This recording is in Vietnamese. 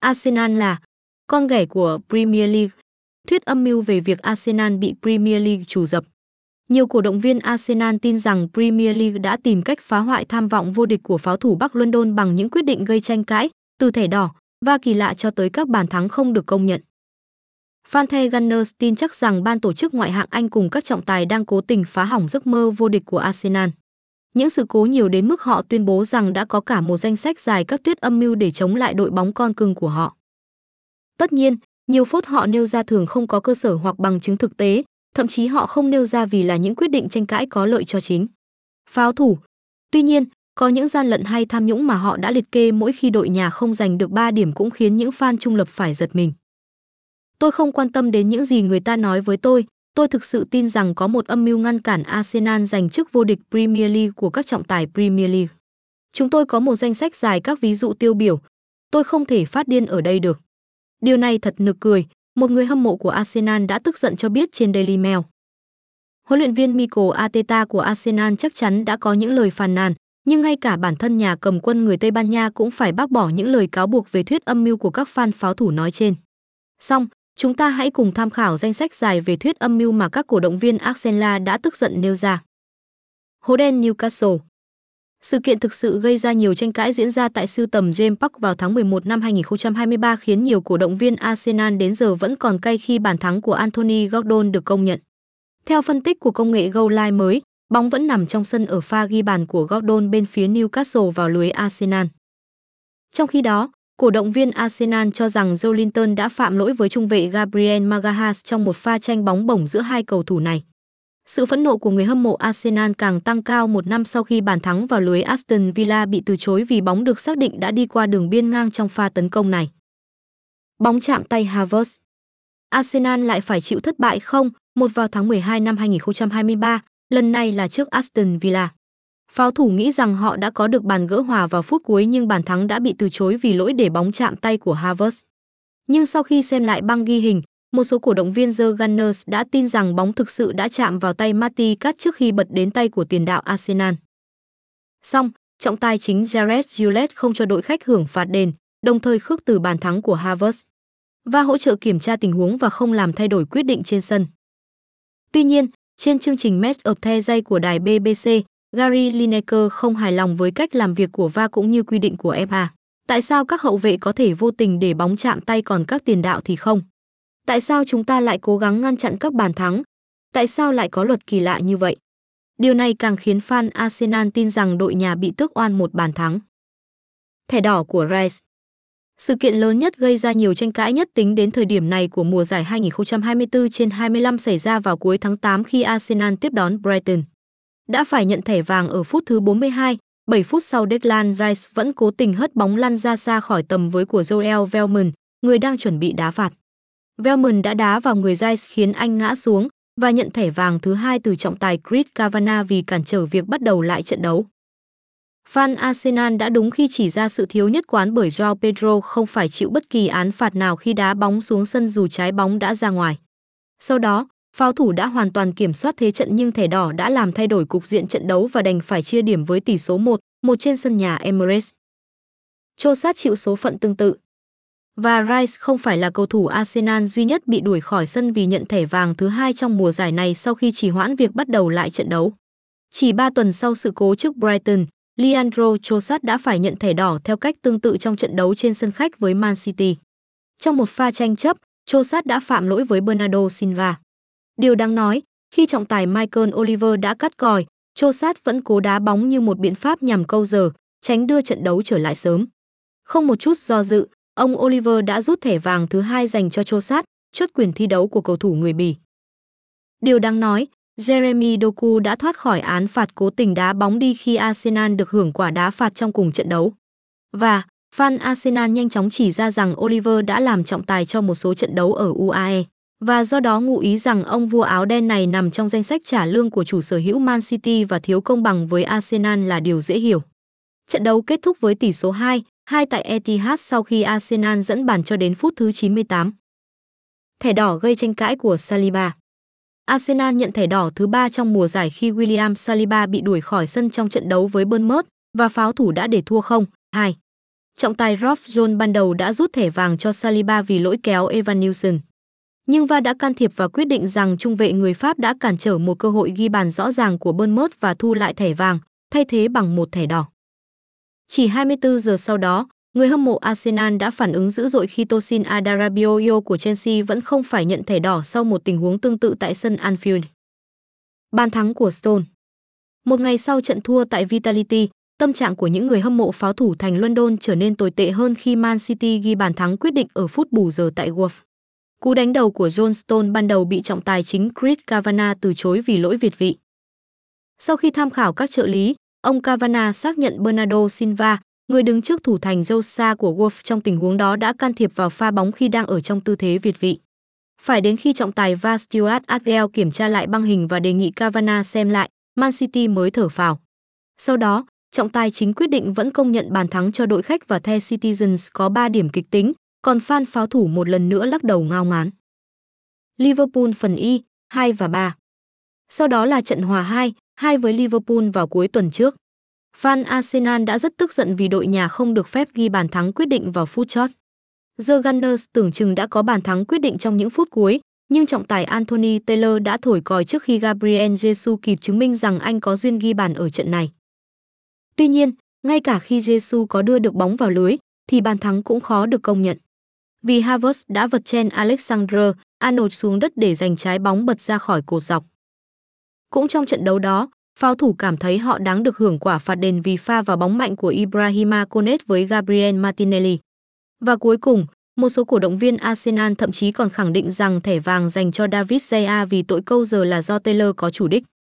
Arsenal là con ghẻ của Premier League. Thuyết âm mưu về việc Arsenal bị Premier League trù dập. Nhiều cổ động viên Arsenal tin rằng Premier League đã tìm cách phá hoại tham vọng vô địch của pháo thủ Bắc London bằng những quyết định gây tranh cãi, từ thẻ đỏ và kỳ lạ cho tới các bàn thắng không được công nhận. Fan The Gunners tin chắc rằng ban tổ chức ngoại hạng Anh cùng các trọng tài đang cố tình phá hỏng giấc mơ vô địch của Arsenal. Những sự cố nhiều đến mức họ tuyên bố rằng đã có cả một danh sách dài các thuyết âm mưu để chống lại đội bóng con cưng của họ. Tất nhiên, nhiều phốt họ nêu ra thường không có cơ sở hoặc bằng chứng thực tế, thậm chí họ không nêu ra vì là những quyết định tranh cãi có lợi cho chính pháo thủ. Tuy nhiên, có những gian lận hay tham nhũng mà họ đã liệt kê mỗi khi đội nhà không giành được 3 điểm cũng khiến những fan trung lập phải giật mình. Tôi không quan tâm đến những gì người ta nói với tôi thực sự tin rằng có một âm mưu ngăn cản Arsenal giành chức vô địch Premier League của các trọng tài Premier League. Chúng tôi có một danh sách dài các ví dụ tiêu biểu. Tôi không thể phát điên ở đây được. Điều này thật nực cười, một người hâm mộ của Arsenal đã tức giận cho biết trên Daily Mail. Huấn luyện viên Mikel Arteta của Arsenal chắc chắn đã có những lời phàn nàn, nhưng ngay cả bản thân nhà cầm quân người Tây Ban Nha cũng phải bác bỏ những lời cáo buộc về thuyết âm mưu của các fan pháo thủ nói trên. Song, chúng ta hãy cùng tham khảo danh sách dài về thuyết âm mưu mà các cổ động viên Arsenal đã tức giận nêu ra. Hố đen Newcastle. Sự kiện thực sự gây ra nhiều tranh cãi diễn ra tại sưu tầm James Park vào tháng 11 năm 2023 khiến nhiều cổ động viên Arsenal đến giờ vẫn còn cay khi bàn thắng của Anthony Gordon được công nhận. Theo phân tích của công nghệ Goal Line mới, bóng vẫn nằm trong sân ở pha ghi bàn của Gordon bên phía Newcastle vào lưới Arsenal. Trong khi đó, cổ động viên Arsenal cho rằng Joelinton đã phạm lỗi với trung vệ Gabriel Magalhaes trong một pha tranh bóng bổng giữa hai cầu thủ này. Sự phẫn nộ của người hâm mộ Arsenal càng tăng cao một năm sau khi bàn thắng vào lưới Aston Villa bị từ chối vì bóng được xác định đã đi qua đường biên ngang trong pha tấn công này. Bóng chạm tay Havertz. Arsenal lại phải chịu thất bại 0-1 vào tháng 12 năm 2023, lần này là trước Aston Villa. Pháo thủ nghĩ rằng họ đã có được bàn gỡ hòa vào phút cuối nhưng bàn thắng đã bị từ chối vì lỗi để bóng chạm tay của Havertz. Nhưng sau khi xem lại băng ghi hình, một số cổ động viên The Gunners đã tin rằng bóng thực sự đã chạm vào tay Matty Cash trước khi bật đến tay của tiền đạo Arsenal. Song, trọng tài chính Gareth Gillett không cho đội khách hưởng phạt đền, đồng thời khước từ bàn thắng của Havertz và hỗ trợ kiểm tra tình huống và không làm thay đổi quyết định trên sân. Tuy nhiên, trên chương trình Match of the Day của đài BBC, Gary Lineker không hài lòng với cách làm việc của VAR cũng như quy định của FA. Tại sao các hậu vệ có thể vô tình để bóng chạm tay còn các tiền đạo thì không? Tại sao chúng ta lại cố gắng ngăn chặn các bàn thắng? Tại sao lại có luật kỳ lạ như vậy? Điều này càng khiến fan Arsenal tin rằng đội nhà bị tước oan một bàn thắng. Thẻ đỏ của Rice. Sự kiện lớn nhất gây ra nhiều tranh cãi nhất tính đến thời điểm này của mùa giải 2024/25 xảy ra vào cuối tháng 8 khi Arsenal tiếp đón Brighton. Đã phải nhận thẻ vàng ở phút thứ 42, 7 phút sau Declan Rice vẫn cố tình hất bóng lăn ra xa khỏi tầm với của Joel Veltman, người đang chuẩn bị đá phạt. Veltman đã đá vào người Rice khiến anh ngã xuống và nhận thẻ vàng thứ hai từ trọng tài Chris Kavanagh vì cản trở việc bắt đầu lại trận đấu. Fan Arsenal đã đúng khi chỉ ra sự thiếu nhất quán bởi João Pedro không phải chịu bất kỳ án phạt nào khi đá bóng xuống sân dù trái bóng đã ra ngoài. Sau đó, pháo thủ đã hoàn toàn kiểm soát thế trận nhưng thẻ đỏ đã làm thay đổi cục diện trận đấu và đành phải chia điểm với tỷ số 1-1 trên sân nhà Emirates. Trossard chịu số phận tương tự. Và Rice không phải là cầu thủ Arsenal duy nhất bị đuổi khỏi sân vì nhận thẻ vàng thứ hai trong mùa giải này sau khi trì hoãn việc bắt đầu lại trận đấu. Chỉ 3 tuần sau sự cố trước Brighton, Leandro Trossard đã phải nhận thẻ đỏ theo cách tương tự trong trận đấu trên sân khách với Man City. Trong một pha tranh chấp, Trossard đã phạm lỗi với Bernardo Silva. Điều đáng nói, khi trọng tài Michael Oliver đã cắt còi, Trossard vẫn cố đá bóng như một biện pháp nhằm câu giờ, tránh đưa trận đấu trở lại sớm. Không một chút do dự, ông Oliver đã rút thẻ vàng thứ hai dành cho Trossard, chốt quyền thi đấu của cầu thủ người Bỉ. Điều đáng nói, Jeremy Doku đã thoát khỏi án phạt cố tình đá bóng đi khi Arsenal được hưởng quả đá phạt trong cùng trận đấu. Và, fan Arsenal nhanh chóng chỉ ra rằng Oliver đã làm trọng tài cho một số trận đấu ở UAE, và do đó ngụ ý rằng ông vua áo đen này nằm trong danh sách trả lương của chủ sở hữu Man City và thiếu công bằng với Arsenal là điều dễ hiểu. Trận đấu kết thúc với tỷ số 2-2 tại Etihad sau khi Arsenal dẫn bàn cho đến phút thứ 98. Thẻ đỏ gây tranh cãi của Saliba. Arsenal nhận thẻ đỏ thứ 3 trong mùa giải khi William Saliba bị đuổi khỏi sân trong trận đấu với Bournemouth và pháo thủ đã để thua 0-2. trọng tài Rob Jones ban đầu đã rút thẻ vàng cho Saliba vì lỗi kéo Evanilson. Nhưng VAR đã can thiệp và quyết định rằng trung vệ người Pháp đã cản trở một cơ hội ghi bàn rõ ràng của Bournemouth và thu lại thẻ vàng, thay thế bằng một thẻ đỏ. Chỉ 24 giờ sau đó, người hâm mộ Arsenal đã phản ứng dữ dội khi Tosin Adarabioyo của Chelsea vẫn không phải nhận thẻ đỏ sau một tình huống tương tự tại sân Anfield. Bàn thắng của Stones. Một ngày sau trận thua tại Vitality, tâm trạng của những người hâm mộ pháo thủ thành London trở nên tồi tệ hơn khi Man City ghi bàn thắng quyết định ở phút bù giờ tại Wolves. Cú đánh đầu của John Stones ban đầu bị trọng tài chính Chris Kavanagh từ chối vì lỗi việt vị. Sau khi tham khảo các trợ lý, ông Kavanagh xác nhận Bernardo Silva, người đứng trước thủ thành Josa của Wolves trong tình huống đó đã can thiệp vào pha bóng khi đang ở trong tư thế việt vị. Phải đến khi trọng tài VAR Stuart Atwell kiểm tra lại băng hình và đề nghị Kavanagh xem lại, Man City mới thở phào. Sau đó, trọng tài chính quyết định vẫn công nhận bàn thắng cho đội khách và The Citizens có 3 điểm kịch tính, còn fan pháo thủ một lần nữa lắc đầu ngao ngán. Liverpool phần Y, 2 và 3. Sau đó là trận hòa 2-2 với Liverpool vào cuối tuần trước. Fan Arsenal đã rất tức giận vì đội nhà không được phép ghi bàn thắng quyết định vào phút chót. The Gunners tưởng chừng đã có bàn thắng quyết định trong những phút cuối, nhưng trọng tài Anthony Taylor đã thổi còi trước khi Gabriel Jesus kịp chứng minh rằng anh có duyên ghi bàn ở trận này. Tuy nhiên, ngay cả khi Jesus có đưa được bóng vào lưới, thì bàn thắng cũng khó được công nhận. Vì Havertz đã vượt chen Alexander-Arnold xuống đất để giành trái bóng bật ra khỏi cột dọc. Cũng trong trận đấu đó, pháo thủ cảm thấy họ đáng được hưởng quả phạt đền vì pha vào bóng mạnh của Ibrahima Konate với Gabriel Martinelli. Và cuối cùng, một số cổ động viên Arsenal thậm chí còn khẳng định rằng thẻ vàng dành cho David Gea vì tội câu giờ là do Taylor có chủ đích.